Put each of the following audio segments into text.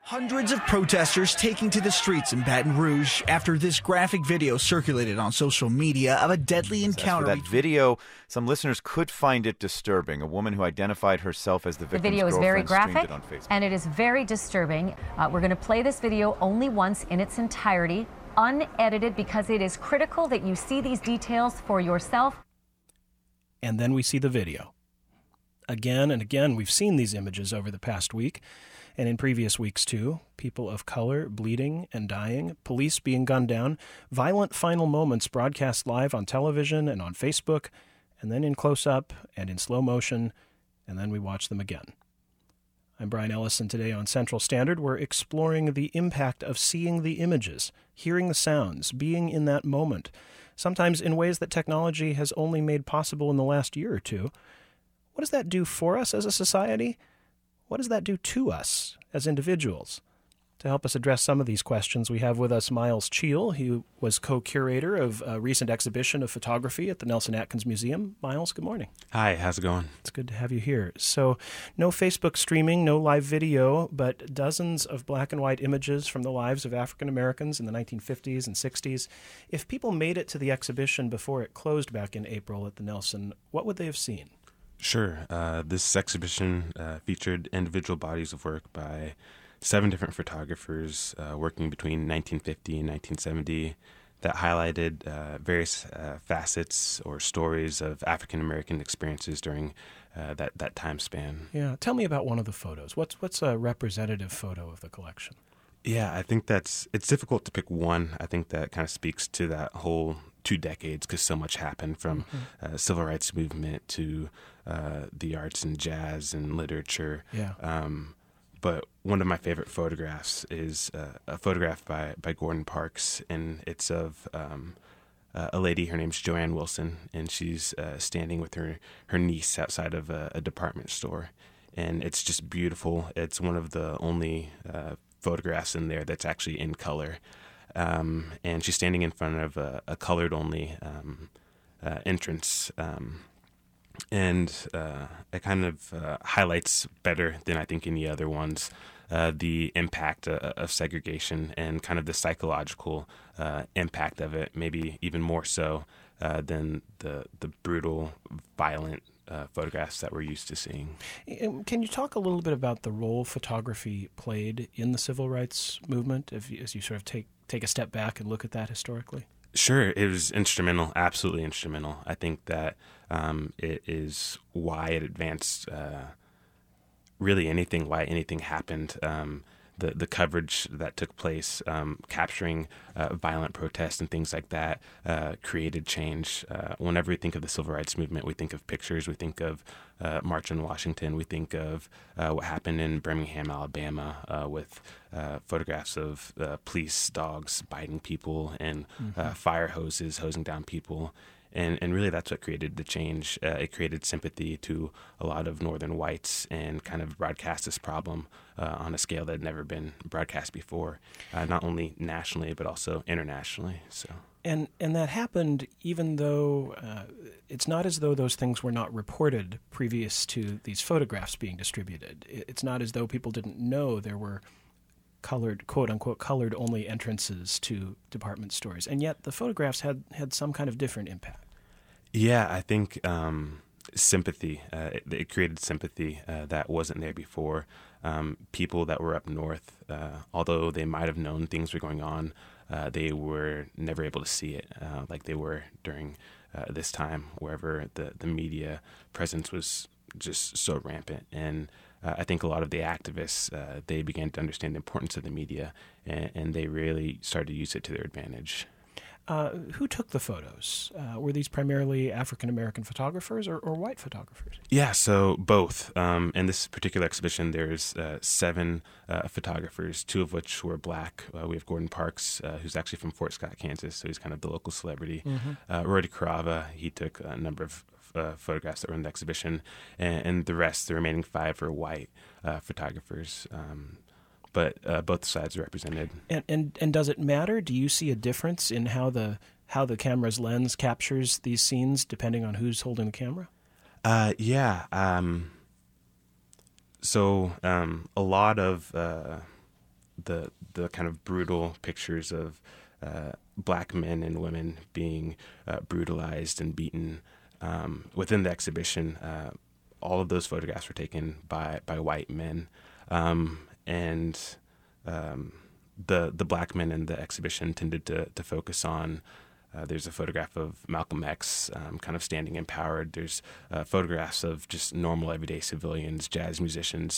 Hundreds of protesters taking to the streets in Baton Rouge after this graphic video circulated on social media of a deadly encounter. As for that video, some listeners could find it disturbing. A woman who identified herself as the victim's video is very girlfriend graphic, streamed it on Facebook. and it is very disturbing. We're going to play this video only once in its entirety, unedited, because it is critical that you see these details for yourself. And then we see the video. Again and again, we've seen these images over the past week, and in previous weeks too. People of color bleeding and dying, police being gunned down, violent final moments broadcast live on television and on Facebook, and then in close-up and in slow motion, and then we watch them again. I'm Brian Ellison. Today on Central Standard, we're exploring the impact of seeing the images, hearing the sounds, being in that moment, sometimes in ways that technology has only made possible in the last year or two. What does that do for us as a society? What does that do to us as individuals? To help us address some of these questions, we have with us Miles Cheel, who was co-curator of a recent exhibition of photography at the Nelson Atkins Museum. Miles, good morning. Hi, how's it going? It's good to have you here. So, no Facebook streaming, no live video, but dozens of black and white images from the lives of African Americans in the 1950s and 60s. If people made it to the exhibition before it closed back in April at the Nelson, what would they have seen? Sure. This exhibition featured individual bodies of work by 7 different photographers working between 1950 and 1970 that highlighted various facets or stories of African American experiences during that time span. Yeah. Tell me about one of the photos. What's a representative photo of the collection? Yeah, I think it's difficult to pick one. I think that kind of speaks to that whole 2 decades because so much happened from civil rights movement to the arts and jazz and literature. Yeah. But one of my favorite photographs is a photograph by Gordon Parks, and it's of a lady. Her name's Joanne Wilson, and she's standing with her niece outside of a department store. And it's just beautiful. It's one of the only photographs in there that's actually in color. And she's standing in front of a colored-only entrance. And it kind of highlights better than I think any other ones the impact of segregation and kind of the psychological impact of it, maybe even more so than the brutal, violent photographs that we're used to seeing. Can you talk a little bit about the role photography played in the civil rights movement as you sort of take a step back and look at that historically? Sure. It was instrumental, absolutely instrumental. I think that it is why it advanced really anything, why anything happened. The coverage that took place, capturing violent protests and things like that, created change. Whenever we think of the civil rights movement, we think of pictures, we think of March on Washington, we think of what happened in Birmingham, Alabama, with photographs of police dogs biting people and fire hoses hosing down people. And really that's what created the change. It created sympathy to a lot of northern whites and kind of broadcast this problem on a scale that had never been broadcast before, not only nationally but also internationally. So. And that happened even though it's not as though those things were not reported previous to these photographs being distributed. It's not as though people didn't know there were colored, quote-unquote, colored-only entrances to department stores. And yet the photographs had some kind of different impact. Yeah, I think sympathy. It created sympathy that wasn't there before. People that were up north, although they might have known things were going on, they were never able to see it like they were during this time, wherever the media presence was just so rampant. And I think a lot of the activists, they began to understand the importance of the media, and they really started to use it to their advantage. Who took the photos? Were these primarily African-American photographers or white photographers? Yeah, so both. In this particular exhibition, there's 7 photographers, 2 of which were black. We have Gordon Parks, who's actually from Fort Scott, Kansas, so he's kind of the local celebrity. Roy DeCarava, he took a number of photographs that were in the exhibition, and the remaining 5 are white photographers. But both sides are represented. And does it matter? Do you see a difference in how the camera's lens captures these scenes depending on who's holding the camera? Yeah. So a lot of the kind of brutal pictures of black men and women being brutalized and beaten within the exhibition. All of those photographs were taken by white men, and the black men in the exhibition tended to focus on. There's a photograph of Malcolm X kind of standing empowered. There's photographs of just normal everyday civilians, jazz musicians,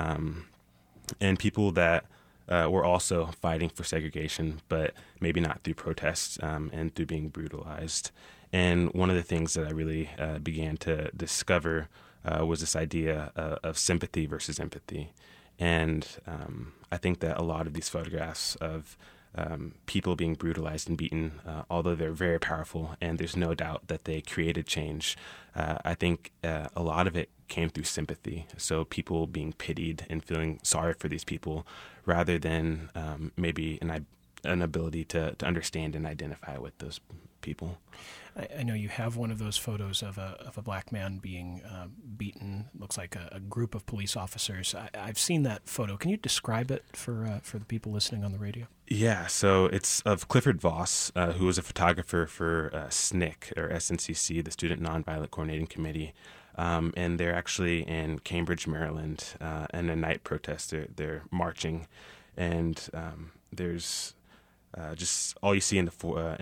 and people that were also fighting for segregation, but maybe not through protests and through being brutalized. And one of the things that I really began to discover was this idea of sympathy versus empathy. And I think that a lot of these photographs of people being brutalized and beaten, although they're very powerful and there's no doubt that they created change, I think a lot of it came through sympathy. So people being pitied and feeling sorry for these people rather than maybe an ability to understand and identify with those people. I know you have one of those photos of a black man being beaten. Looks like a group of police officers. I've seen that photo. Can you describe it for the people listening on the radio? Yeah, so it's of Clifford Voss, who was a photographer for SNCC, or SNCC, the Student Nonviolent Coordinating Committee. And they're actually in Cambridge, Maryland, in a night protest. They're marching, and there's just all you see in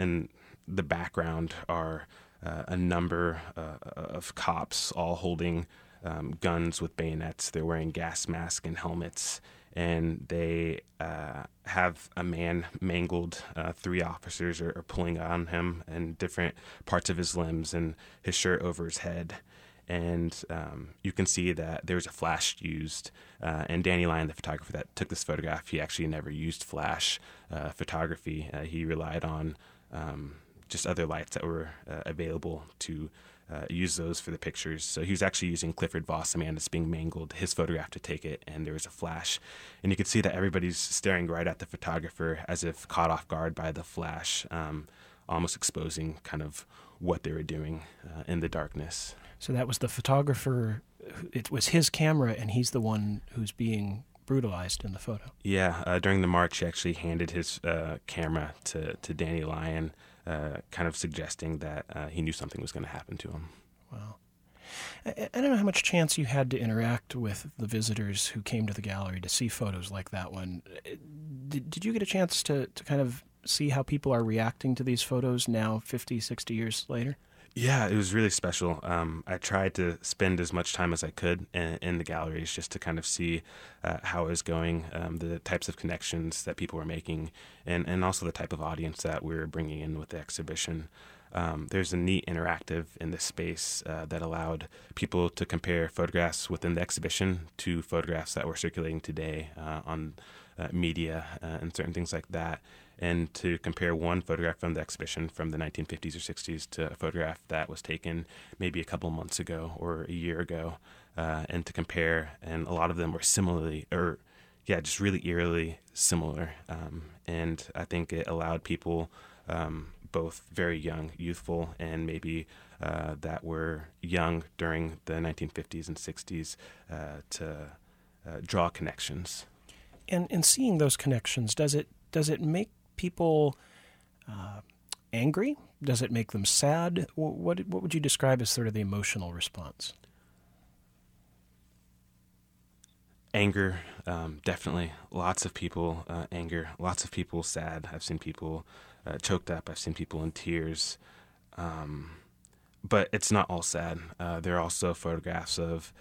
the background are a number of cops all holding guns with bayonets. They're wearing gas masks and helmets, and they have a man mangled. 3 officers are pulling on him and different parts of his limbs and his shirt over his head. And you can see that there's a flash used. And Danny Lyon, the photographer that took this photograph, he actually never used flash photography. He relied on just other lights that were available to use those for the pictures. So he was actually using Clifford Voss, a man that's being mangled, his photograph to take it, and there was a flash. And you can see that everybody's staring right at the photographer as if caught off guard by the flash, almost exposing kind of what they were doing in the darkness. So that was the photographer. It was his camera, and he's the one who's being brutalized in the photo. Yeah, during the march, he actually handed his camera to Danny Lyon, kind of suggesting that he knew something was going to happen to him. Wow. I don't know how much chance you had to interact with the visitors who came to the gallery to see photos like that one. Did you get a chance to kind of see how people are reacting to these photos now, 50, 60 years later? Yeah, it was really special. I tried to spend as much time as I could in the galleries just to kind of see how it was going, the types of connections that people were making, and also the type of audience that we were bringing in with the exhibition. There's a neat interactive in this space that allowed people to compare photographs within the exhibition to photographs that were circulating today on media and certain things like that, and to compare one photograph from the exhibition from the 1950s or 60s to a photograph that was taken maybe a couple months ago or a year ago, and to compare, and a lot of them were just really eerily similar. And I think it allowed people, both very young, youthful, and maybe that were young during the 1950s and 60s, to draw connections. And seeing those connections, does it make people angry? Does it make them sad? What would you describe as sort of the emotional response? Anger, definitely. Lots of people anger. Lots of people sad. I've seen people choked up. I've seen people in tears. But it's not all sad. There are also photographs of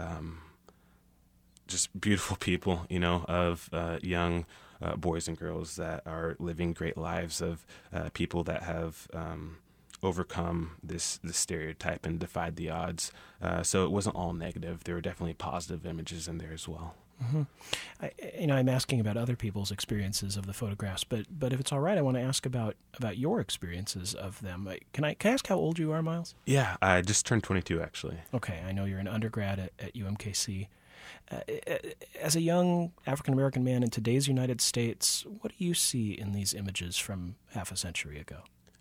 just beautiful people, of young boys and girls that are living great lives, of people that have overcome this stereotype and defied the odds. So it wasn't all negative. There were definitely positive images in there as well. Mm-hmm. I'm asking about other people's experiences of the photographs, but if it's all right, I want to ask about your experiences of them. Can I ask how old you are, Miles? Yeah, I just turned 22, actually. Okay, I know you're an undergrad at UMKC. As a young African-American man in today's United States, what do you see in these images from half a century ago?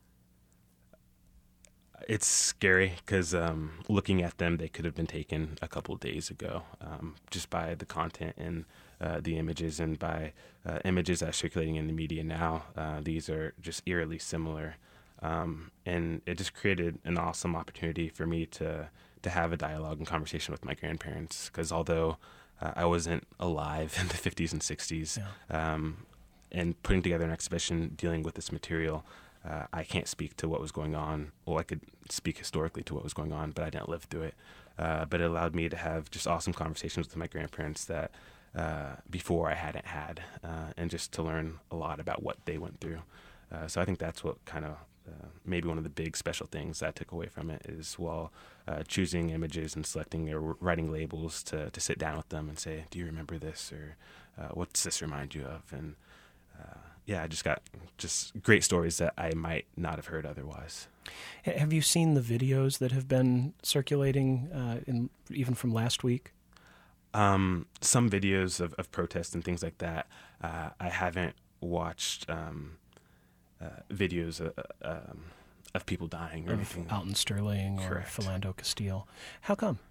It's scary because looking at them, they could have been taken a couple of days ago, just by the content and the images, and by images that are circulating in the media now, these are just eerily similar. And it just created an awesome opportunity for me to have a dialogue and conversation with my grandparents, because although I wasn't alive in the 50s and 60s, and putting together an exhibition dealing with this material, I can't speak to what was going on. Well, I could speak historically to what was going on, but I didn't live through it. But it allowed me to have just awesome conversations with my grandparents that before I hadn't had, and just to learn a lot about what they went through. So I think that's what kind of maybe one of the big special things that I took away from it is while choosing images and selecting or writing labels to sit down with them and say, do you remember this? Or what's this remind you of? And I just got just great stories that I might not have heard otherwise. Have you seen the videos that have been circulating even from last week? Some videos of protests and things like that. I haven't watched videos of people dying or anything. Alton Sterling. Correct. Or Philando Castile. How come?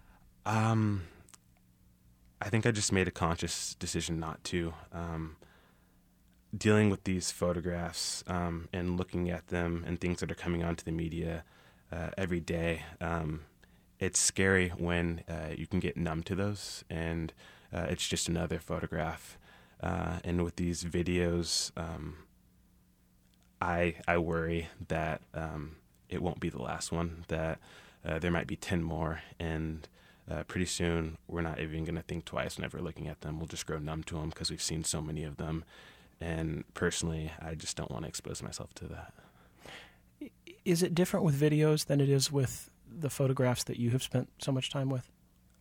I think I just made a conscious decision not to. Dealing with these photographs and looking at them and things that are coming onto the media every day, it's scary when you can get numb to those, and it's just another photograph. And with these videos, I worry that it won't be the last one, that there might be 10 more, and pretty soon we're not even going to think twice whenever looking at them. We'll just grow numb to them because we've seen so many of them. And personally, I just don't want to expose myself to that. Is it different with videos than it is with the photographs that you have spent so much time with?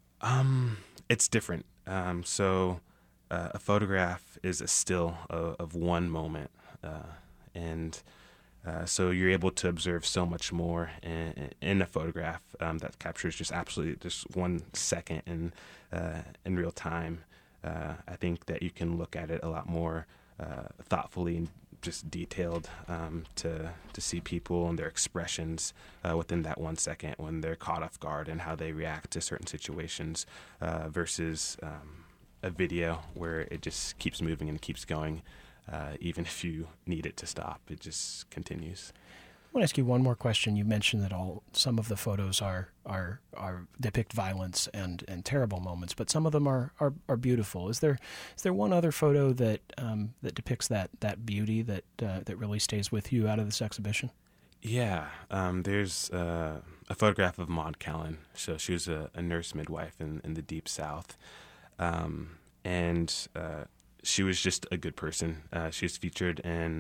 It's different. So a photograph is a still of one moment. And so you're able to observe so much more in a photograph that captures just absolutely just 1 second in real time. I think that you can look at it a lot more thoughtfully and just detailed to see people and their expressions within that 1 second when they're caught off guard and how they react to certain situations versus a video where it just keeps moving and keeps going. Even if you need it to stop, it just continues. I want to ask you one more question. You mentioned that some of the photos are depict violence and terrible moments, but some of them are beautiful. Is there one other photo that depicts that beauty that really stays with you out of this exhibition? Yeah, there's a photograph of Maud Callan. So she was a nurse midwife in the Deep South, and she was just a good person. She was featured in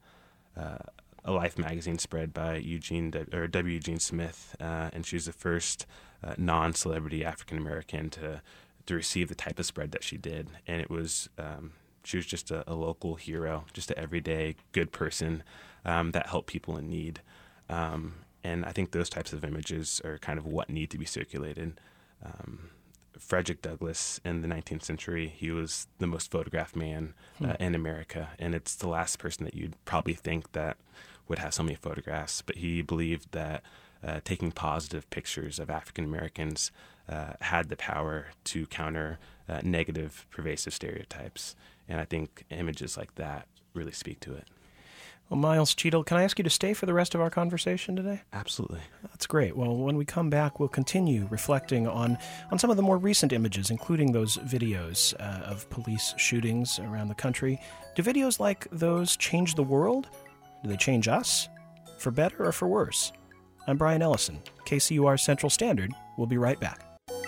a Life magazine spread by W. Eugene Smith, and she was the first non-celebrity African American to receive the type of spread that she did. And it was she was just a local hero, just an everyday good person that helped people in need. And I think those types of images are kind of what need to be circulated. Frederick Douglass in the 19th century, he was the most photographed man in America, and it's the last person that you'd probably think that would have so many photographs, but he believed that taking positive pictures of African Americans had the power to counter negative, pervasive stereotypes, and I think images like that really speak to it. Well, Miles Cheadle, can I ask you to stay for the rest of our conversation today? Absolutely. That's great. Well, when we come back, we'll continue reflecting on some of the more recent images, including those videos of police shootings around the country. Do videos like those change the world? Do they change us? For better or for worse? I'm Brian Ellison, KCUR Central Standard. We'll be right back.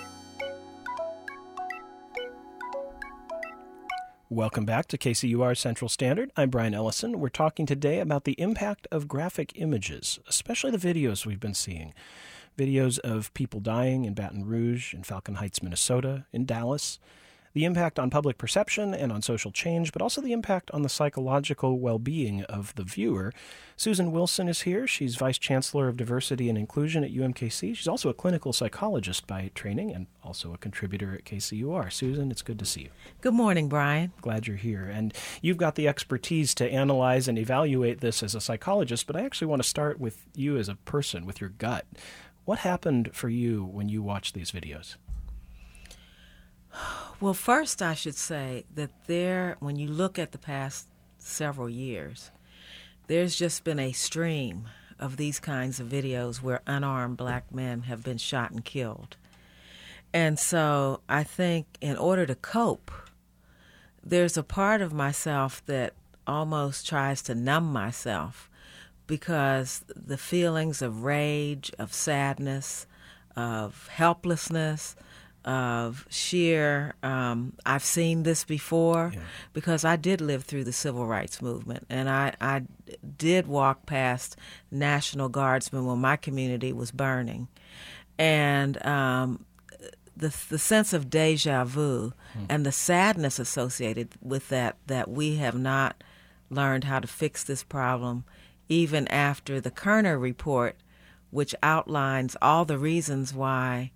Welcome back to KCUR Central Standard. I'm Brian Ellison. We're talking today about the impact of graphic images, especially the videos we've been seeing. Videos of people dying in Baton Rouge, in Falcon Heights, Minnesota, in Dallas. The impact on public perception and on social change, but also the impact on the psychological well-being of the viewer. Susan Wilson is here. She's Vice Chancellor of Diversity and Inclusion at UMKC. She's also a clinical psychologist by training and also a contributor at KCUR. Susan, it's good to see you. Good morning, Brian. Glad you're here. And you've got the expertise to analyze and evaluate this as a psychologist, but I actually want to start with you as a person, with your gut. What happened for you when you watched these videos? Well, first I should say that when you look at the past several years, there's just been a stream of these kinds of videos where unarmed black men have been shot and killed. And so I think in order to cope, there's a part of myself that almost tries to numb myself, because the feelings of rage, of sadness, of helplessness, of sheer, I've seen this before, because I did live through the civil rights movement, and I did walk past National Guardsmen when my community was burning. And the sense of deja vu and the sadness associated with that we have not learned how to fix this problem, even after the Kerner report, which outlines all the reasons why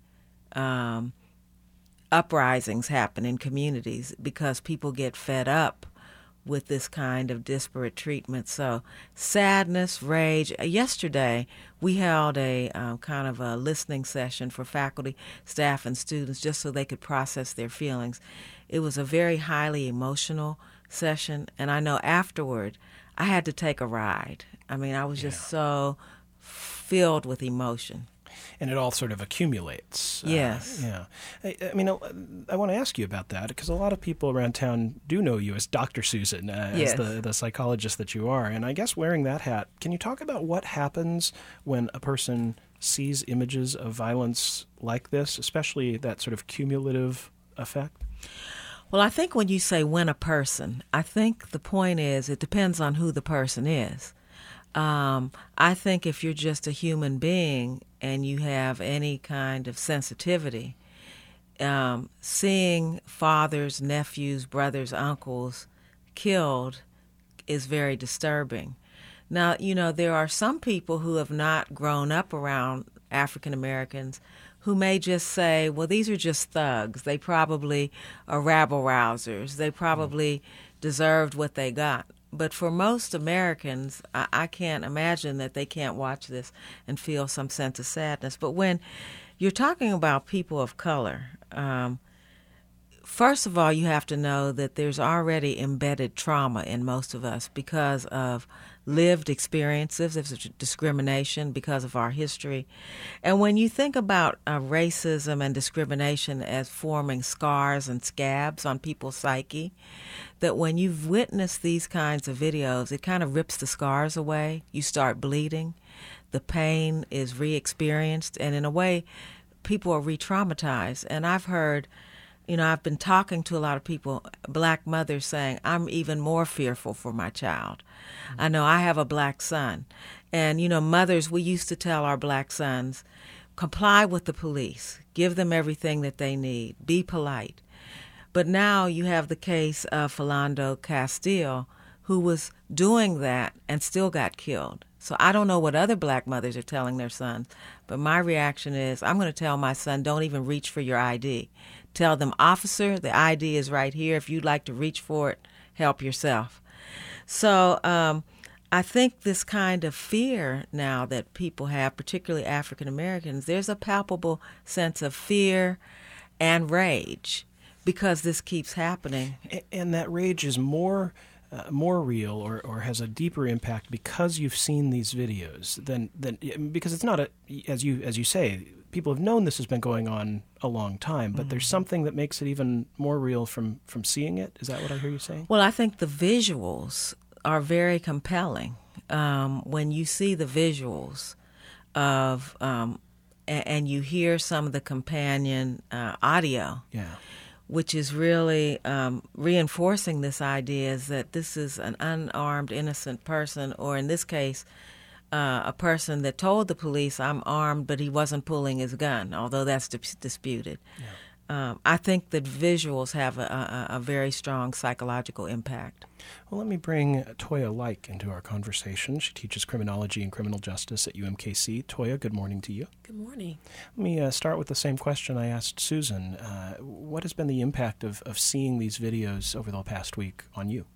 uprisings happen in communities, because people get fed up with this kind of disparate treatment. So sadness, rage. Yesterday, we held a kind of a listening session for faculty, staff, and students just so they could process their feelings. It was a very highly emotional session, and I know afterward I had to take a ride. I mean, I was just so filled with emotion. And it all sort of accumulates. Yes. I mean, I want to ask you about that, because a lot of people around town do know you as Dr. Susan, as the psychologist that you are. And I guess wearing that hat, can you talk about what happens when a person sees images of violence like this, especially that sort of cumulative effect? Well, I think when you say when a person, I think the point is it depends on who the person is. I think if you're just a human being and you have any kind of sensitivity, seeing fathers, nephews, brothers, uncles killed is very disturbing. Now, there are some people who have not grown up around African Americans who may just say, well, these are just thugs. They probably are rabble-rousers. They probably deserved what they got. But for most Americans, I can't imagine that they can't watch this and feel some sense of sadness. But when you're talking about people of color, first of all, you have to know that there's already embedded trauma in most of us because of lived experiences of discrimination, because of our history. And when you think about racism and discrimination as forming scars and scabs on people's psyche, that when you've witnessed these kinds of videos, it kind of rips the scars away. You start bleeding. The pain is re-experienced. And in a way, people are re-traumatized. And I've heard, I've been talking to a lot of people, black mothers saying, I'm even more fearful for my child. I know I have a black son. And, mothers, we used to tell our black sons, comply with the police, give them everything that they need, be polite. But now you have the case of Philando Castile, who was doing that and still got killed. So I don't know what other black mothers are telling their sons, but my reaction is, I'm going to tell my son, don't even reach for your ID. Tell them, officer, the ID is right here. If you'd like to reach for it, help yourself. So I think this kind of fear now that people have, particularly African Americans, there's a palpable sense of fear and rage because this keeps happening. And that rage is more real or has a deeper impact because you've seen these videos than because it's not as you say, people have known this has been going on a long time, but there's something that makes it even more real from seeing it. Is that what I hear you saying? Well, I think the visuals are very compelling. When you see the visuals of and you hear some of the companion audio, which is really reinforcing this idea is that this is an unarmed, innocent person, or in this case, a person that told the police, I'm armed, but he wasn't pulling his gun, although that's disputed. I think that visuals have a very strong psychological impact. Well, let me bring Toya Like into our conversation. She teaches criminology and criminal justice at UMKC. Toya, good morning to you. Good morning. Let me start with the same question I asked Susan. What has been the impact of seeing these videos over the past week on you?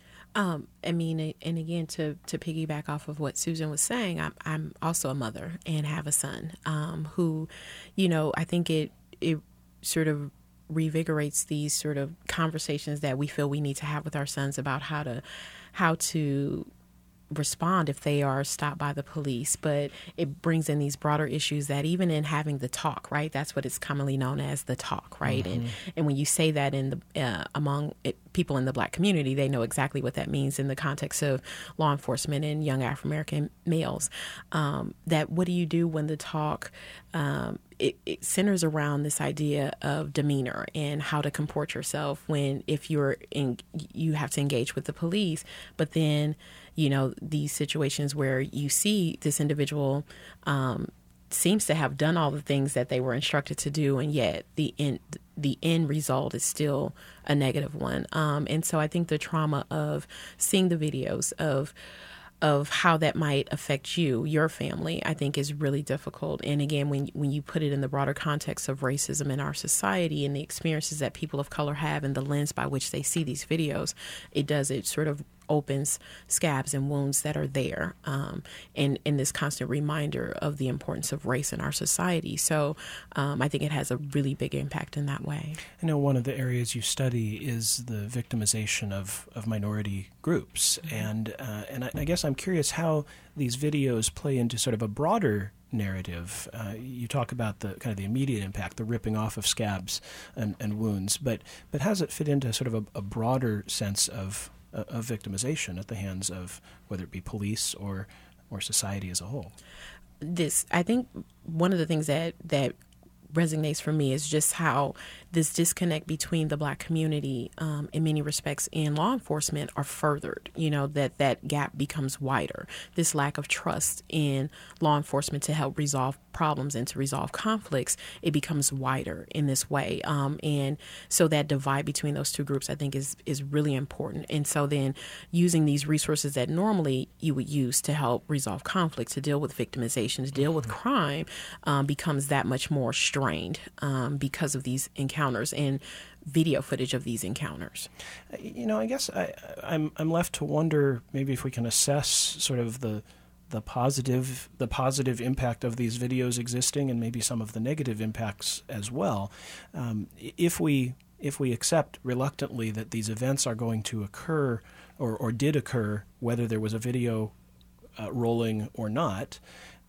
I mean, and again, to piggyback off of what Susan was saying, I'm also a mother and have a son who, I think it sort of revigorates these sort of conversations that we feel we need to have with our sons about how to respond if they are stopped by the police. But it brings in these broader issues that even in having the talk, right? That's what it's commonly known as, the talk, right? And when you say that in the among people in the Black community, they know exactly what that means in the context of law enforcement and young African-American males. That what do you do when the talk it centers around this idea of demeanor and how to comport yourself if you have to engage with the police, but then these situations where you see this individual seems to have done all the things that they were instructed to do, and yet the end result is still a negative one. And so I think the trauma of seeing the videos of how that might affect your family, I think is really difficult. And again, when you put it in the broader context of racism in our society and the experiences that people of color have and the lens by which they see these videos, it sort of opens scabs and wounds that are there, and this constant reminder of the importance of race in our society. So I think it has a really big impact in that way. I know one of the areas you study is the victimization of minority groups, and I guess I'm curious how these videos play into sort of a broader narrative. You talk about the kind of the immediate impact, the ripping off of scabs and wounds, but how does it fit into sort of a broader sense of victimization at the hands of whether it be police or society as a whole? I think one of the things that resonates for me is just how this disconnect between the Black community in many respects and law enforcement are furthered, that gap becomes wider. This lack of trust in law enforcement to help resolve problems and to resolve conflicts, it becomes wider in this way. And so that divide between those two groups, I think, is really important. And so then using these resources that normally you would use to help resolve conflict, to deal with victimization, to deal with crime, becomes that much more strained because of these encounters and video footage of these encounters. I guess I'm left to wonder maybe if we can assess sort of the positive impact of these videos existing and maybe some of the negative impacts as well. If we accept reluctantly that these events are going to occur or did occur, whether there was a video rolling or not,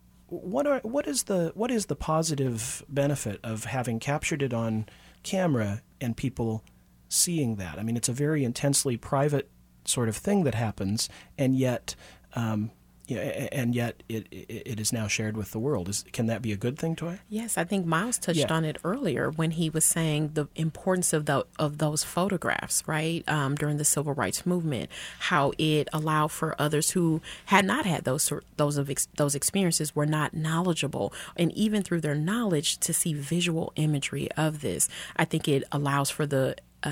what is the positive benefit of having captured it on camera and people seeing that? I mean, it's a very intensely private sort of thing that happens, and yet it is now shared with the world. Can that be a good thing, Toy? Yes, I think Miles touched on it earlier when he was saying the importance of those photographs, right, during the Civil Rights Movement, how it allowed for others who had not had those experiences, were not knowledgeable, and even through their knowledge to see visual imagery of this. I think it allows for the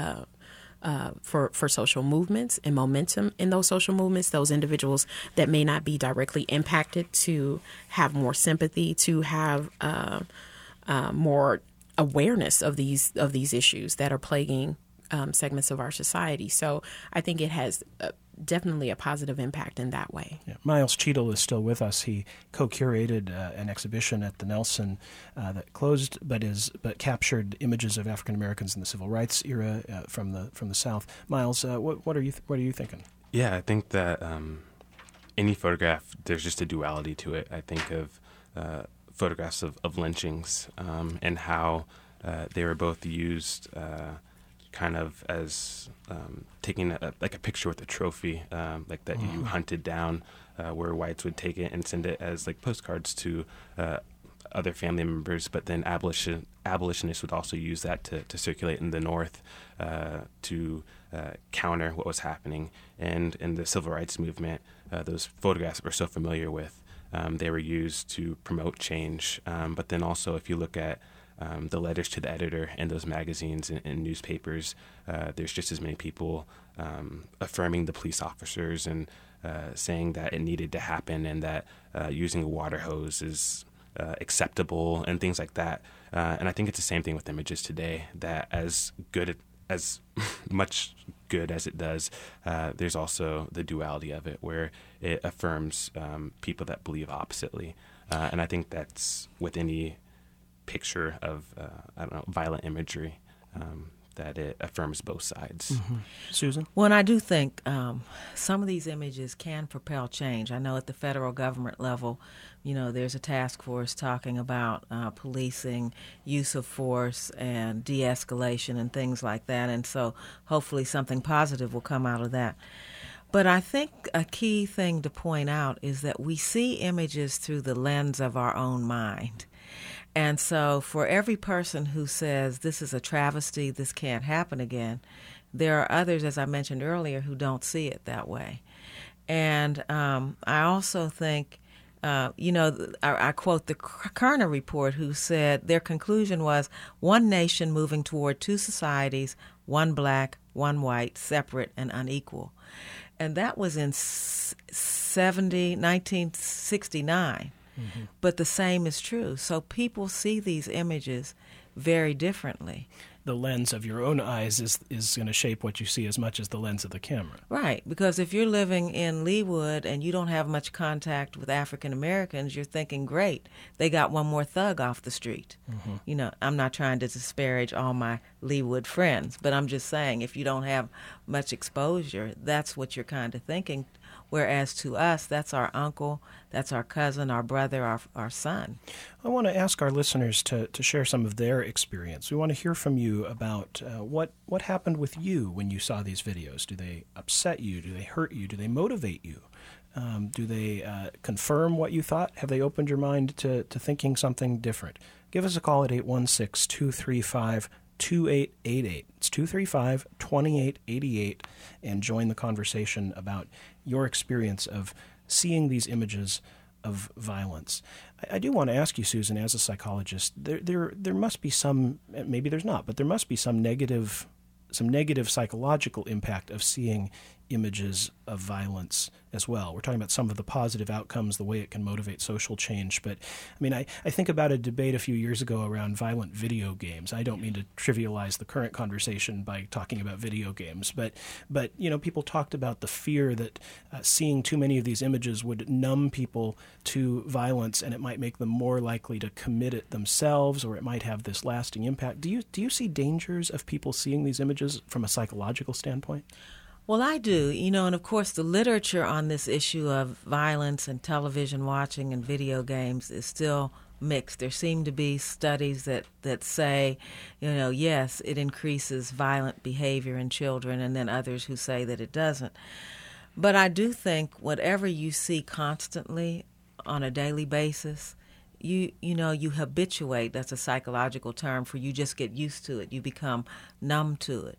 for social movements and momentum in those social movements, those individuals that may not be directly impacted to have more sympathy, to have more awareness of these issues that are plaguing segments of our society. So I think it has definitely a positive impact in that way. Yeah. Miles Cheadle is still with us. He co-curated an exhibition at the Nelson that closed, but captured images of African Americans in the Civil Rights era from the South. Miles, what are you thinking? Yeah, I think that any photograph, there's just a duality to it. I think of photographs of lynchings and how they were both used kind of as taking a picture with a trophy, like that you hunted down, where whites would take it and send it as like postcards to other family members. But then abolitionists would also use that to circulate in the North to counter what was happening. And in the Civil Rights Movement, those photographs we're so familiar with, they were used to promote change. But then also, if you look at the letters to the editor in those magazines and newspapers, there's just as many people affirming the police officers and saying that it needed to happen and that using a water hose is acceptable and things like that. And I think it's the same thing with images today, that as much good as it does, there's also the duality of it where it affirms people that believe oppositely. And I think that's with any picture of violent imagery. that it affirms both sides. Mm-hmm. Susan? Well, and I do think some of these images can propel change. I know at the federal government level, there's a task force talking about policing, use of force, and de-escalation and things like that. And so hopefully something positive will come out of that. But I think a key thing to point out is that we see images through the lens of our own mind. And so for every person who says this is a travesty, this can't happen again, there are others, as I mentioned earlier, who don't see it that way. And I also think, I quote the Kerner report, who said their conclusion was one nation moving toward two societies, one black, one white, separate and unequal. And that was in 1969. Mm-hmm. But the same is true. So people see these images very differently. The lens of your own eyes is going to shape what you see as much as the lens of the camera. Right, because if you're living in Leawood and you don't have much contact with African Americans, you're thinking, great, they got one more thug off the street. Mm-hmm. I'm not trying to disparage all my Leawood friends, but I'm just saying if you don't have much exposure, that's what you're kind of thinking. Whereas to us, that's our uncle, that's our cousin, our brother, our son. I want to ask our listeners to share some of their experience. We want to hear from you about what happened with you when you saw these videos. Do they upset you? Do they hurt you? Do they motivate you? Do they confirm what you thought? Have they opened your mind to thinking something different? Give us a call at 816-235-2888. It's 235-2888, and join the conversation about your experience of seeing these images of violence. I do want to ask you, Susan, as a psychologist, there must be some, maybe there's not, but there must be some negative psychological impact of seeing images of violence as well. We're talking about some of the positive outcomes, the way it can motivate social change. But I mean, I think about a debate a few years ago around violent video games. I don't mean to trivialize the current conversation by talking about video games, but people talked about the fear that seeing too many of these images would numb people to violence, and it might make them more likely to commit it themselves, or it might have this lasting impact. Do you see dangers of people seeing these images from a psychological standpoint? Well, I do, and of course the literature on this issue of violence and television watching and video games is still mixed. There seem to be studies that say, yes, it increases violent behavior in children, and then others who say that it doesn't. But I do think whatever you see constantly on a daily basis, you habituate. That's a psychological term for you just get used to it. You become numb to it.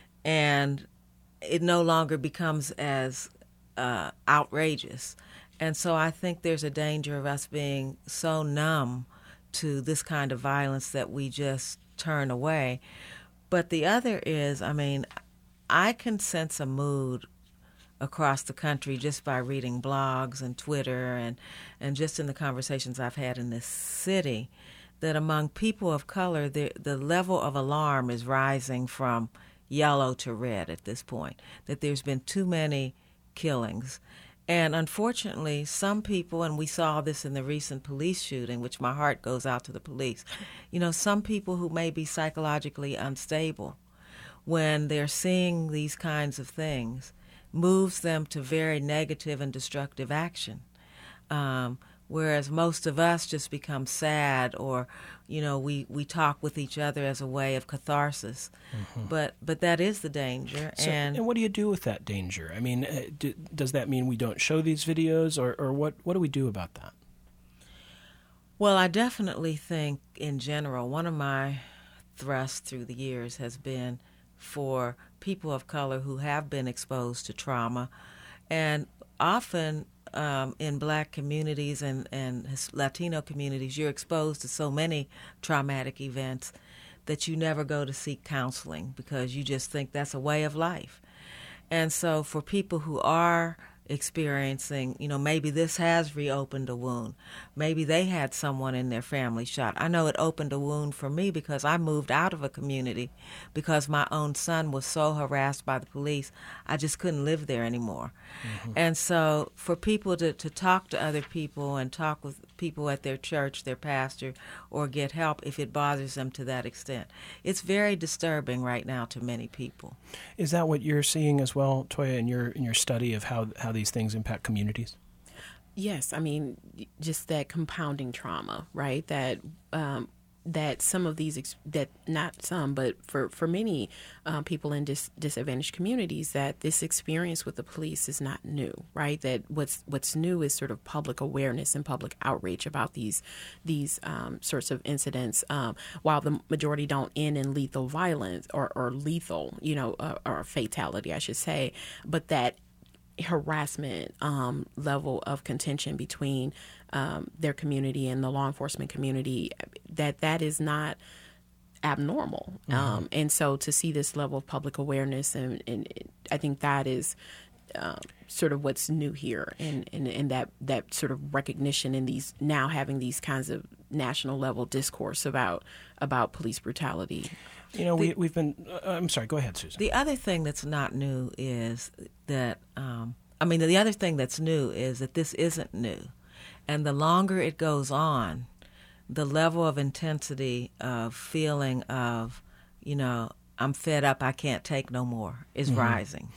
And it no longer becomes as outrageous. And so I think there's a danger of us being so numb to this kind of violence that we just turn away. But the other is, I can sense a mood across the country just by reading blogs and Twitter and just in the conversations I've had in this city, that among people of color, the level of alarm is rising from yellow to red at this point, that there's been too many killings. And unfortunately, some people, and we saw this in the recent police shooting, which my heart goes out to the police, some people who may be psychologically unstable, when they're seeing these kinds of things, moves them to very negative and destructive action. Whereas most of us just become sad, or, we talk with each other as a way of catharsis. Mm-hmm. But that is the danger. So, and what do you do with that danger? I mean, does that mean we don't show these videos, or what do we do about that? Well, I definitely think, in general, one of my thrusts through the years has been for people of color who have been exposed to trauma, and often in black communities and Latino communities, you're exposed to so many traumatic events that you never go to seek counseling because you just think that's a way of life. And so for people who are experiencing, maybe this has reopened a wound. Maybe they had someone in their family shot. I know it opened a wound for me because I moved out of a community because my own son was so harassed by the police, I just couldn't live there anymore. Mm-hmm. And so for people to talk to other people and talk with people at their church, their pastor, or get help if it bothers them to that extent. It's very disturbing right now to many people. Is that what you're seeing as well, Toya, in your study of how these things impact communities? Yes, I mean, just that compounding trauma, right? That some of these, that not some, but for many people in disadvantaged communities, that this experience with the police is not new, right? That what's new is sort of public awareness and public outrage about these sorts of incidents. While the majority don't end in lethal violence or lethal, or fatality, I should say, but that harassment level of contention between their community and the law enforcement community, that is not abnormal. Mm-hmm. And so to see this level of public awareness, and I think that is sort of what's new here, and that sort of recognition in these, now having these kinds of national level discourse about police brutality. We've been. I'm sorry. Go ahead, Susan. The other thing that's not new is that. The other thing that's new is that this isn't new, and the longer it goes on, the level of intensity of feeling of, I'm fed up, I can't take no more, is mm-hmm. rising.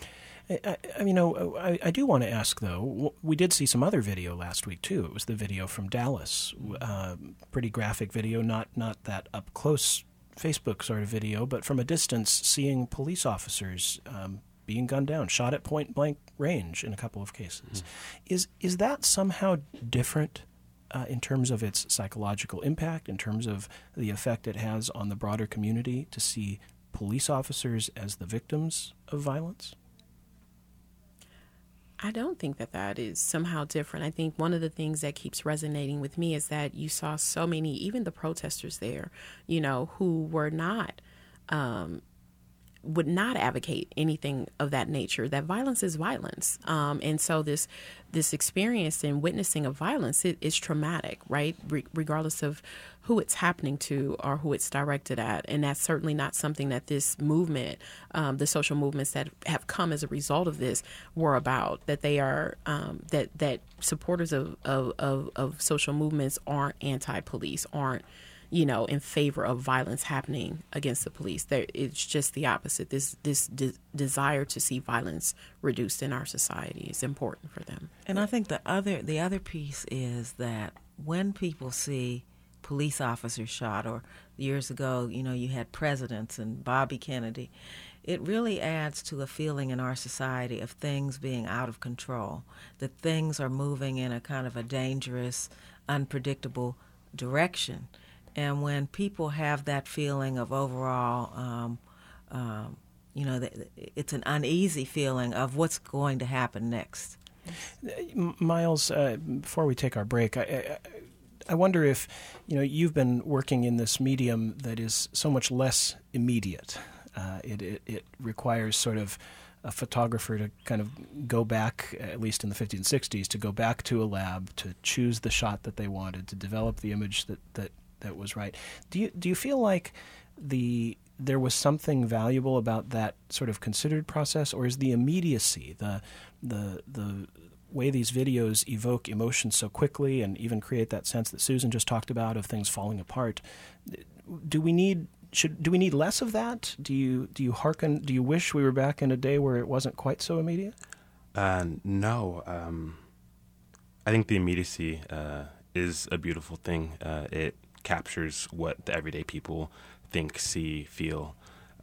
I do want to ask, though, we did see some other video last week, too. It was the video from Dallas, pretty graphic video, not that up-close Facebook sort of video, but from a distance, seeing police officers being gunned down, shot at point-blank range in a couple of cases. Mm-hmm. Is that somehow different in terms of its psychological impact, in terms of the effect it has on the broader community to see police officers as the victims of violence? I don't think that is somehow different. I think one of the things that keeps resonating with me is that you saw so many, even the protesters there, who were not, would not advocate anything of that nature, that violence is violence. And so this experience and witnessing of violence is traumatic, right? Regardless of who it's happening to or who it's directed at. And that's certainly not something that this movement, the social movements that have come as a result of this, were about. That they are, that supporters of social movements aren't anti-police, aren't, in favor of violence happening against the police. It's just the opposite. This desire to see violence reduced in our society is important for them. And I think the other piece is that when people see police officers shot, or years ago, you had presidents and Bobby Kennedy, it really adds to a feeling in our society of things being out of control, that things are moving in a kind of a dangerous, unpredictable direction. And when people have that feeling of overall, it's an uneasy feeling of what's going to happen next. Miles, before we take our break, I wonder if, you've been working in this medium that is so much less immediate. It requires sort of a photographer to kind of go back, at least in the 50s and 60s, to go back to a lab, to choose the shot that they wanted, to develop the image that was right. Do you feel like there was something valuable about that sort of considered process, or is the immediacy, the way these videos evoke emotion so quickly and even create that sense that Susan just talked about of things falling apart? Do we need less of that? Do you wish we were back in a day where it wasn't quite so immediate? No. I think the immediacy is a beautiful thing. It captures what the everyday people think, see, feel.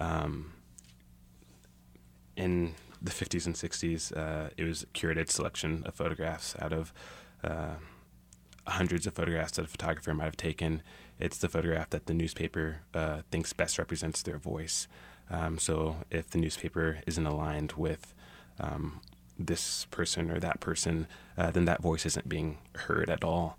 In the 50s and 60s, it was a curated selection of photographs out of hundreds of photographs that a photographer might have taken. It's the photograph that the newspaper thinks best represents their voice. So if the newspaper isn't aligned with this person or that person, then that voice isn't being heard at all.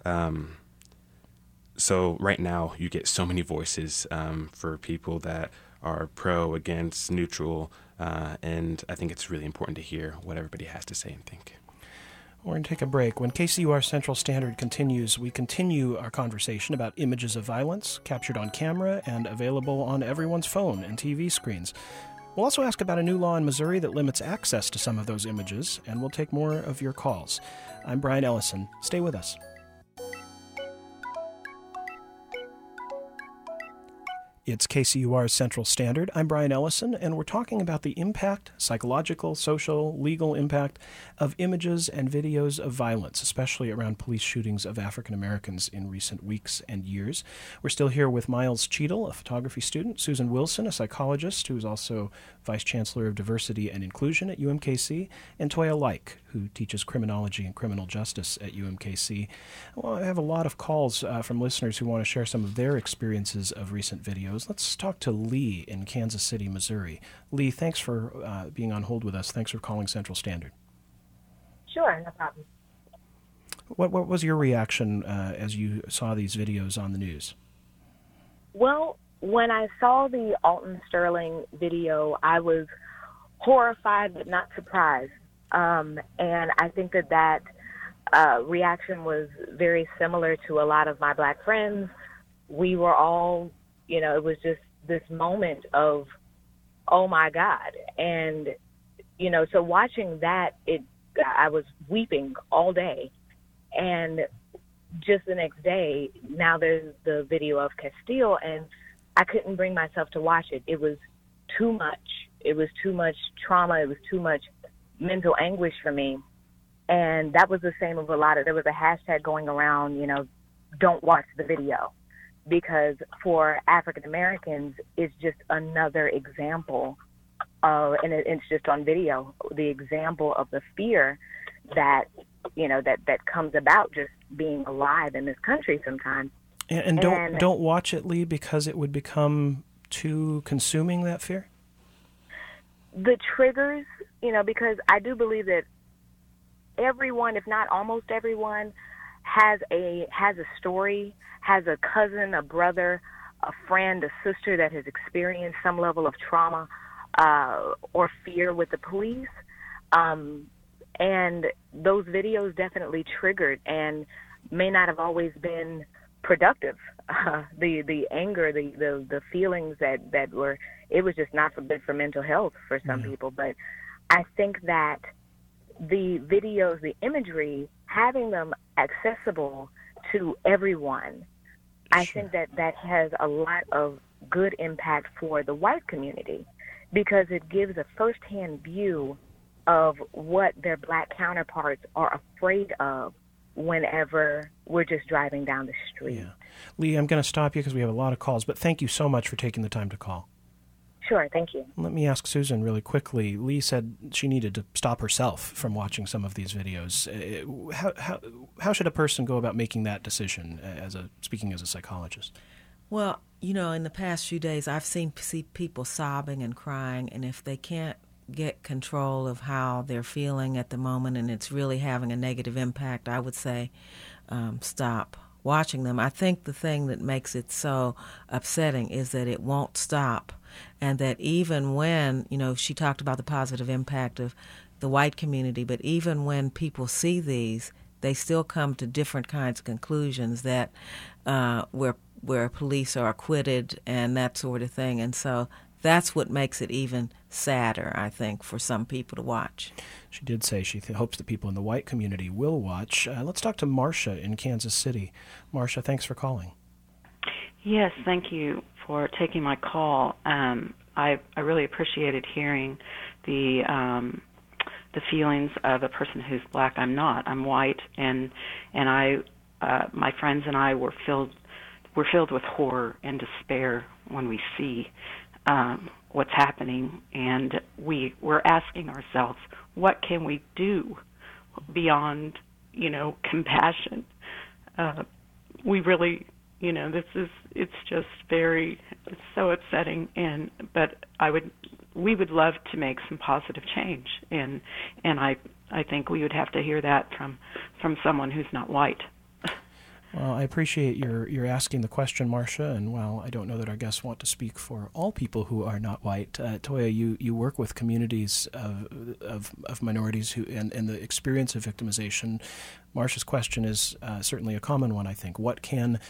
So right now you get so many voices for people that are pro, against, neutral, and I think it's really important to hear what everybody has to say and think. We're going to take a break. When KCUR Central Standard continues, we continue our conversation about images of violence captured on camera and available on everyone's phone and TV screens. We'll also ask about a new law in Missouri that limits access to some of those images, and we'll take more of your calls. I'm Brian Ellison. Stay with us. It's KCUR's Central Standard. I'm Brian Ellison, and we're talking about the impact, psychological, social, legal impact of images and videos of violence, especially around police shootings of African Americans in recent weeks and years. We're still here with Miles Cheadle, a photography student, Susan Wilson, a psychologist who is also Vice Chancellor of Diversity and Inclusion at UMKC, and Toya Like, who teaches criminology and criminal justice at UMKC. Well, I have a lot of calls from listeners who want to share some of their experiences of recent videos. Let's talk to Lee in Kansas City, Missouri. Lee, thanks for being on hold with us. Thanks for calling Central Standard. Sure, no problem. What was your reaction as you saw these videos on the news? Well, when I saw the Alton Sterling video, I was horrified but not surprised. And I think that reaction was very similar to a lot of my Black friends. We were all, it was just this moment of, oh my God. And, so watching that, I was weeping all day. And just the next day, now there's the video of Castile, and I couldn't bring myself to watch it. It was too much. It was too much trauma. It was too much mental anguish for me. And that was the same of there was a hashtag going around, don't watch the video. Because for African Americans, it's just another example of, and it's just on video, the example of the fear that, that comes about just being alive in this country sometimes. And don't watch it, Lee, because it would become too consuming, that fear? The triggers, because I do believe that everyone, if not almost everyone, has a story, has a cousin, a brother, a friend, a sister that has experienced some level of trauma or fear with the police. And those videos definitely triggered and may not have always been productive. The anger, the feelings that were, it was just not good for mental health for some people. But I think that the videos, the imagery, having them accessible to everyone, I think that has a lot of good impact for the white community, because it gives a firsthand view of what their Black counterparts are afraid of whenever we're just driving down the street. Yeah. Lee, I'm going to stop you because we have a lot of calls, but thank you so much for taking the time to call. Sure, thank you. Let me ask Susan really quickly. Lee said she needed to stop herself from watching some of these videos. How should a person go about making that decision, speaking as a psychologist? Well, in the past few days, I've seen people sobbing and crying, and if they can't get control of how they're feeling at the moment and it's really having a negative impact, I would say stop watching them. I think the thing that makes it so upsetting is that it won't stop, and that even when, she talked about the positive impact of the white community, but even when people see these, they still come to different kinds of conclusions that where police are acquitted and that sort of thing. And so that's what makes it even sadder, I think, for some people to watch. She did say she hopes that people in the white community will watch. Let's talk to Marcia in Kansas City. Marcia, thanks for calling. Yes, thank you for taking my call. I really appreciated hearing the feelings of a person who's Black. I'm not. I'm white, and I, my friends and I were filled with horror and despair when we see what's happening, and we're asking ourselves, what can we do beyond, compassion? We really, it's so upsetting, but we would love to make some positive change, and I think we would have to hear that from someone who's not white. Well, I appreciate your asking the question, Marcia, and while I don't know that our guests want to speak for all people who are not white, Toya, you work with communities of minorities and the experience of victimization. Marcia's question is certainly a common one, I think. What can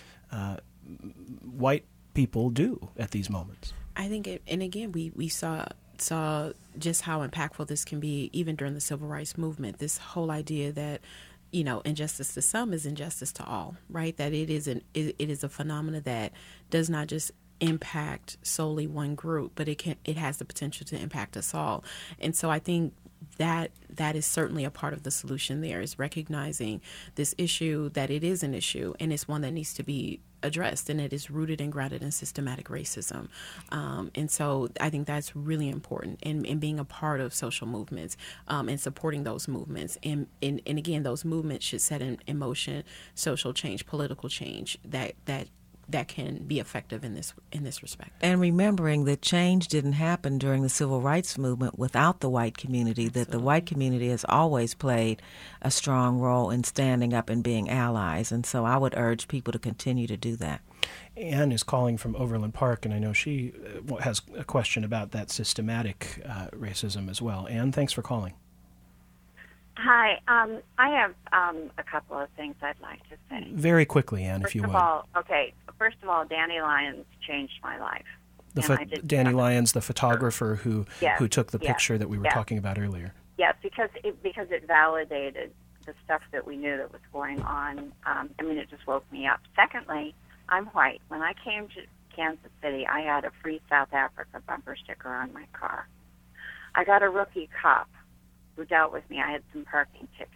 white people do at these moments? I think, and again, we saw just how impactful this can be even during the Civil Rights Movement, this whole idea that injustice to some is injustice to all, right? That it is a phenomena that does not just impact solely one group, but it has the potential to impact us all. And so I think that is certainly a part of the solution there, is recognizing this issue, that it is an issue, and it's one that needs to be addressed, and it is rooted and grounded in systematic racism. And so I think that's really important in being a part of social movements and supporting those movements. And again, those movements should set in motion social change, political change that can be effective in this respect. And remembering that change didn't happen during the civil rights movement without the white community, that the white community has always played a strong role in standing up and being allies. And so I would urge people to continue to do that. Anne is calling from Overland Park, and I know she has a question about that systematic racism as well. Anne, thanks for calling. Hi. I have a couple of things I'd like to say. Very quickly, Anne, if you would. First of all, Danny Lyons changed my life. Danny Lyons, the photographer who took the picture that we were talking about earlier. Yes, because it validated the stuff that we knew that was going on. It just woke me up. Secondly, I'm white. When I came to Kansas City, I had a Free South Africa bumper sticker on my car. I got a rookie cop who dealt with me. I had some parking tickets.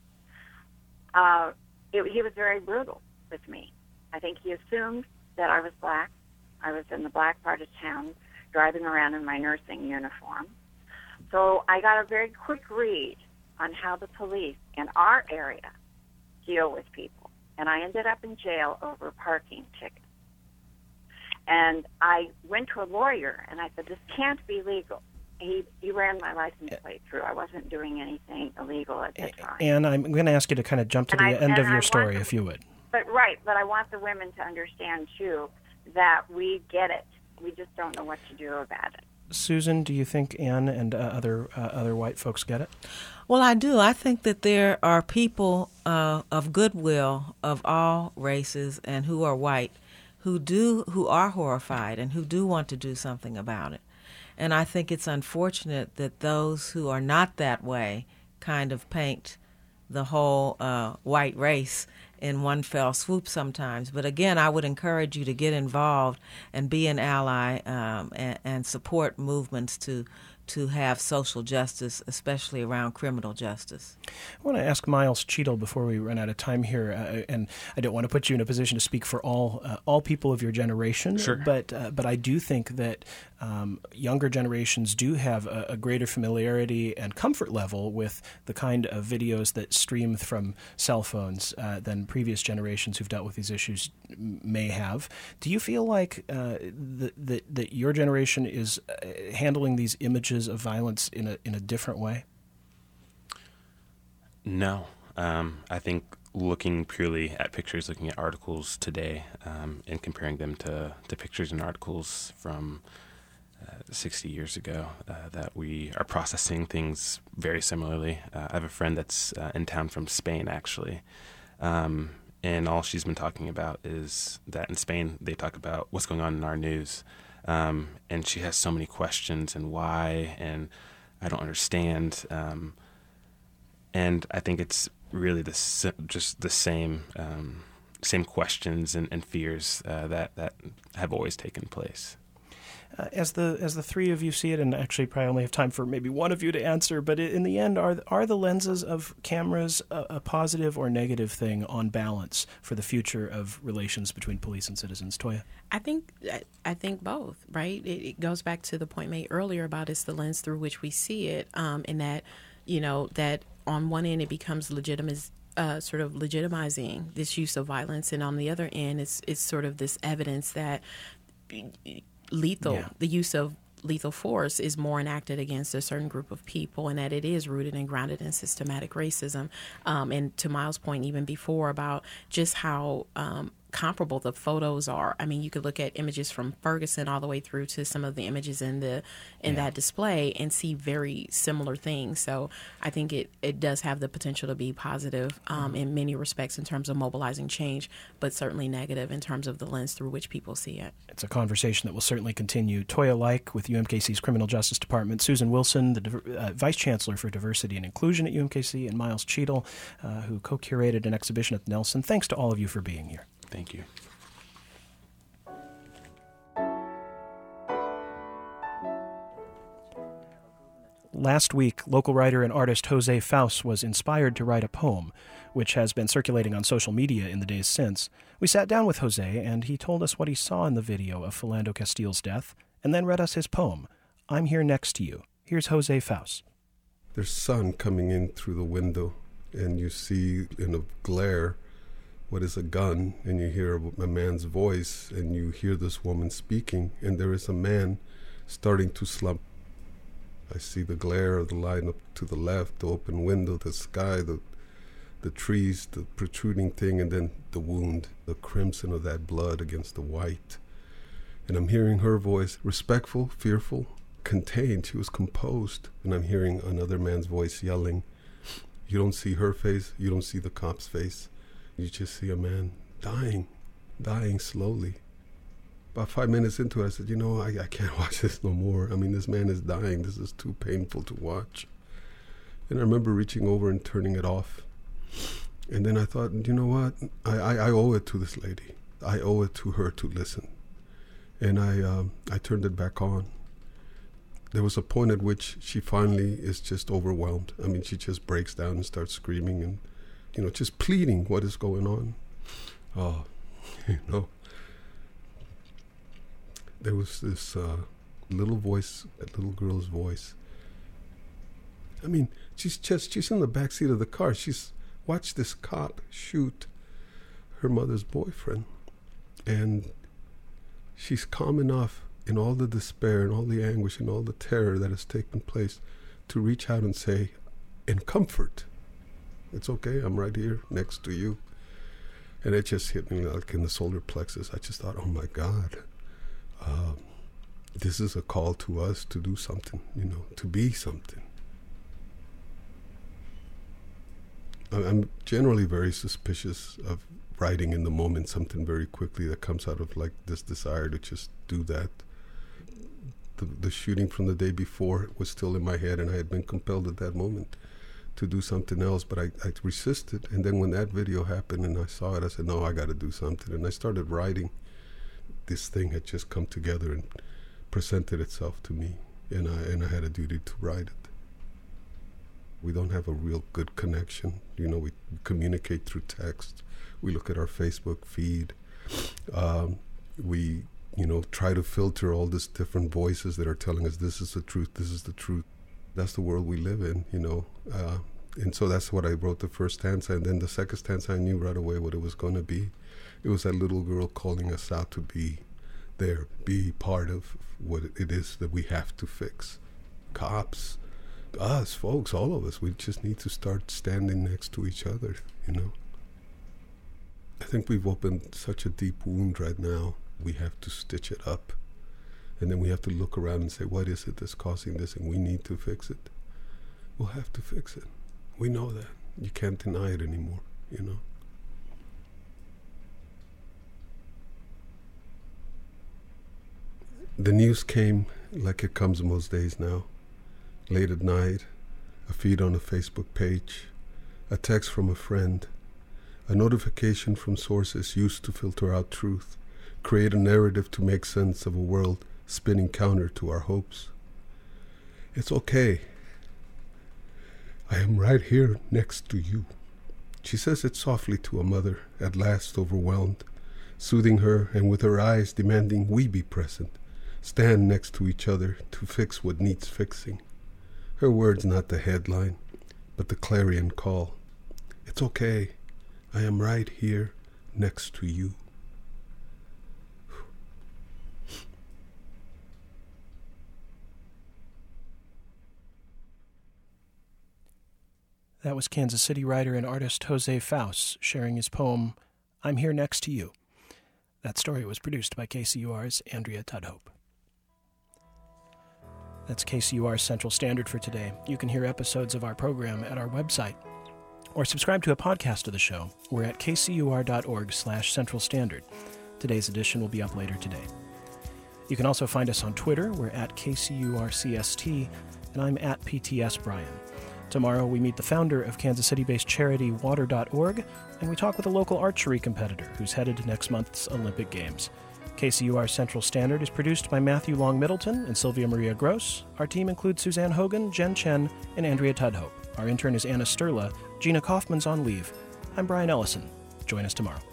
He was very brutal with me. I think he assumed that I was black. I was in the black part of town, driving around in my nursing uniform. So I got a very quick read on how the police in our area deal with people. And I ended up in jail over parking tickets. And I went to a lawyer, and I said, this can't be legal. He ran my license plate through. I wasn't doing anything illegal at the time. And I'm going to ask you to kind of jump to the end of your story, if you would. But I want the women to understand, too, that we get it. We just don't know what to do about it. Susan, do you think Anne and other white folks get it? Well, I do. I think that there are people of goodwill of all races and who are white who are horrified and who do want to do something about it. And I think it's unfortunate that those who are not that way kind of paint the whole white race in one fell swoop sometimes. But again, I would encourage you to get involved and be an ally and support movements to have social justice, especially around criminal justice. I want to ask Miles Cheadle before we run out of time here, and I don't want to put you in a position to speak for all people of your generation, sure. But I do think that younger generations do have a greater familiarity and comfort level with the kind of videos that stream from cell phones than previous generations who've dealt with these issues may have. Do you feel like that your generation is handling these images of violence in a different way? No. I think looking purely at pictures, looking at articles today, and comparing them to pictures and articles from 60 years ago, that we are processing things very similarly. I have a friend that's in town from Spain, actually, and all she's been talking about is that in Spain they talk about what's going on in our news. And she has so many questions and why, and I don't understand. And I think it's really just the same questions and fears that have always taken place. As the three of you see it, and actually probably only have time for maybe one of you to answer, but in the end, are the lenses of cameras a positive or negative thing on balance for the future of relations between police and citizens? Toya? I think both, right? It goes back to the point made earlier about it's the lens through which we see it, and that, that on one end it becomes sort of legitimizing this use of violence, and on the other end it's sort of this evidence that the use of lethal force is more enacted against a certain group of people, and that it is rooted and grounded in systematic racism. And to Miles' point even before about just how comparable the photos are. I mean, you could look at images from Ferguson all the way through to some of the images in that display and see very similar things. So I think it does have the potential to be positive in many respects in terms of mobilizing change, but certainly negative in terms of the lens through which people see it. It's a conversation that will certainly continue. Toya Like with UMKC's Criminal Justice Department, Susan Wilson, the Vice Chancellor for Diversity and Inclusion at UMKC, and Miles Cheadle, who co-curated an exhibition at the Nelson. Thanks to all of you for being here. Thank you. Last week, local writer and artist Jose Faust was inspired to write a poem, which has been circulating on social media in the days since. We sat down with Jose, and he told us what he saw in the video of Philando Castile's death, and then read us his poem, I'm Here Next to You. Here's Jose Faust. There's sun coming in through the window, and you see in a glare what is a gun, and you hear a man's voice, and you hear this woman speaking, and there is a man starting to slump. I see the glare of the light up to the left, the open window, the sky, the trees, the protruding thing, and then the wound, the crimson of that blood against the white. And I'm hearing her voice, respectful, fearful, contained. She was composed. And I'm hearing another man's voice yelling. You don't see her face. You don't see the cop's face. You just see a man dying slowly. About 5 minutes into it, I said, I can't watch this no more. I mean, this man is dying. This is too painful to watch. And I remember reaching over and turning it off. And then I thought, you know what? I owe it to this lady. I owe it to her to listen. And I turned it back on. There was a point at which she finally is just overwhelmed. I mean, she just breaks down and starts screaming and, just pleading what is going on. Oh, there was this little voice, that little girl's voice. I mean, she's in the back seat of the car. She's watched this cop shoot her mother's boyfriend. And she's calm enough in all the despair and all the anguish and all the terror that has taken place to reach out and say, in comfort, it's okay, I'm right here next to you. And it just hit me like in the solar plexus. I just thought, oh my God. This is a call to us to do something, to be something. I'm generally very suspicious of writing in the moment something very quickly that comes out of like this desire to just do that. The shooting from the day before was still in my head, and I had been compelled at that moment to do something else, but I resisted. And then when that video happened and I saw it, I said, no, I got to do something. And I started writing. This thing had just come together and presented itself to me, and I had a duty to write it. We don't have a real good connection. We communicate through text. We look at our Facebook feed. We, try to filter all these different voices that are telling us this is the truth, this is the truth. That's the world we live in, And so that's what I wrote the first stanza. And then the second stanza, I knew right away what it was going to be. It was that little girl calling us out to be there, be part of what it is that we have to fix. Cops, us, folks, all of us, we just need to start standing next to each other, I think we've opened such a deep wound right now. We have to stitch it up. And then we have to look around and say, what is it that's causing this? And we need to fix it. We'll have to fix it. We know that. You can't deny it anymore, The news came like it comes most days now. Late at night, a feed on a Facebook page, a text from a friend, a notification from sources used to filter out truth, create a narrative to make sense of a world spinning counter to our hopes. It's okay. I am right here next to you. She says it softly to a mother, at last overwhelmed, soothing her and with her eyes demanding we be present, stand next to each other to fix what needs fixing. Her words not the headline, but the clarion call. It's okay. I am right here next to you. That was Kansas City writer and artist Jose Faust sharing his poem, I'm Here Next to You. That story was produced by KCUR's Andrea Tudhope. That's KCUR's Central Standard for today. You can hear episodes of our program at our website or subscribe to a podcast of the show. We're at kcur.org/Central Standard. Today's edition will be up later today. You can also find us on Twitter. We're at KCURCST, and I'm at PTSBrian. Tomorrow, we meet the founder of Kansas City-based charity Water.org, and we talk with a local archery competitor who's headed to next month's Olympic Games. KCUR Central Standard is produced by Matthew Long Middleton and Sylvia Maria Gross. Our team includes Suzanne Hogan, Jen Chen, and Andrea Tudhope. Our intern is Anna Sterla. Gina Kaufman's on leave. I'm Brian Ellison. Join us tomorrow.